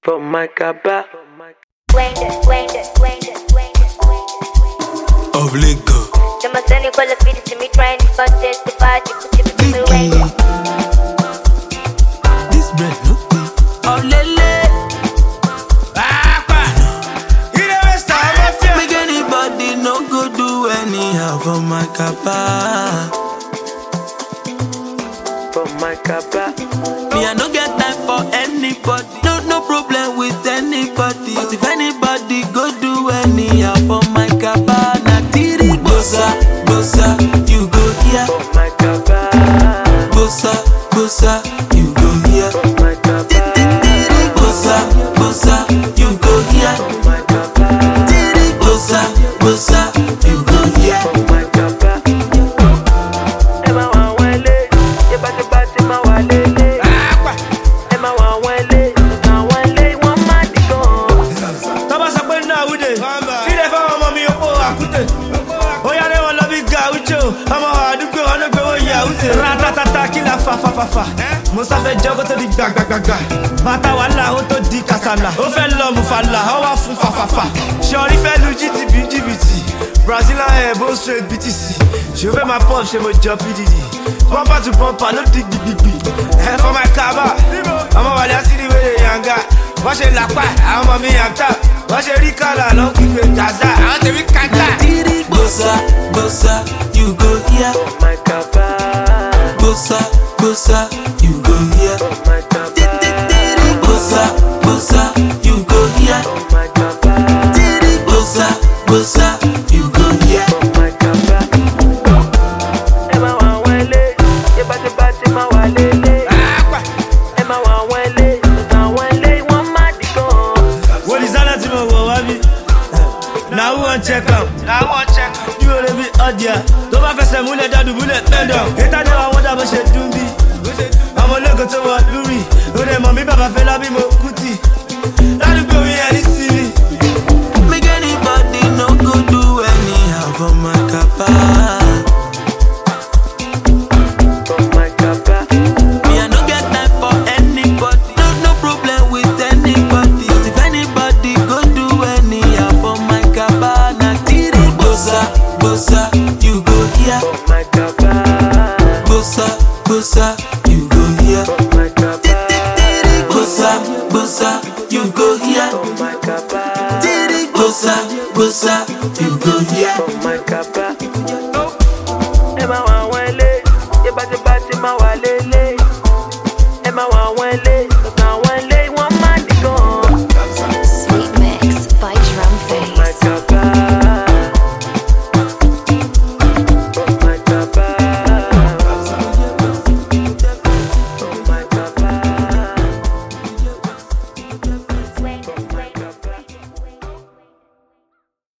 For my kaba. Of Lagos. Them a send you call the video to me trying to testify. You put it away. This bread no good. Of Lele. Make anybody no go do anyhow for my kaba. For my kaba. Me I no get time for anybody. No problem with anybody. But if anybody go do anyhow for my kaba, na tiri bossa, bossa, you go here. For my kaba. Bossa, bossa, you go here. For my kaba. Tiri bossa, bossa, you go here. For my kaba. Tiri bossa, bossa, you go here. For my kaba. Emma wa wale, ye bati bati ma walele. Emma wa wale, na wale wa madigo. Taba sọ pé náà wúde, fílẹ̀ fáwọn ọmọ mi ó àkútè. Ó yá lẹ́wọ̀n lọ bí gàúchò, ọmọ àdúgbò ọlọ́gbẹ̀wò yàwúté. Ratatata kí la fa. Musa fẹ́ jẹ́ kó tó di gbàgbàgbà. Bàtà wàhálà ó tó di kàsàlà. Ó fẹ́ lọ mùfàlà, ó wá fún fàfàfà. Ṣọ̀rí fẹ́ lu GTB jìbìtì. Brazilian hair bó straight BTC. Ṣé o fẹ́ máa pop ṣe mo jọ PDD? Bumper to bumper ló di gbìgbìgbì. Ẹ fọ́ máa kábà. Ọmọ wàlẹ́ àsìrí wẹ̀rẹ̀ yàngá. Wọ́n ṣe làpá, àwọn ọmọ mi yàtà. Wọ́n ṣe rí kàlà ló ń kígbe jàzá. Àwọn tèmi kàtà. Tiri bossa, bossa, you go here. For my kaba. Bossa, bossa, you go here. For my kaba. Tiri bossa, bossa, you go here. For my kaba. Tiri bossa, bossa, you go here. For my kaba. Emma wa wale, ye bati bati ma walele. Emma wa wale, na wale wa madigo. Wo designer tí mo wọ̀ wá bí? Na who wan check am? Yóò lè bí ọdíà. Tó bá fẹsẹ̀ múlẹ̀ dádùn múlẹ̀ pẹ́ndọ̀. Ètà ni àwọn ọ̀dà bó ṣe dùn bí. Àwọn ológun tó wọ lórí. Ó dẹ̀ mọ̀ mí bàbá fẹ́ lábí mo kùtì. Ládùúgbò mi ẹni sí mi. Make anybody no go do anyhow for my kaba. For my kaba. Me I no get time for anybody. No problem with anybody. But if anybody go do anyhow for my kaba, na tiri bossa, bossa, you go here. For my kaba. Bossa, bossa, you go here. For my kaba. Tiri bossa, bossa, you go here. For my kaba. Tiri bossa, bossa, you go here. For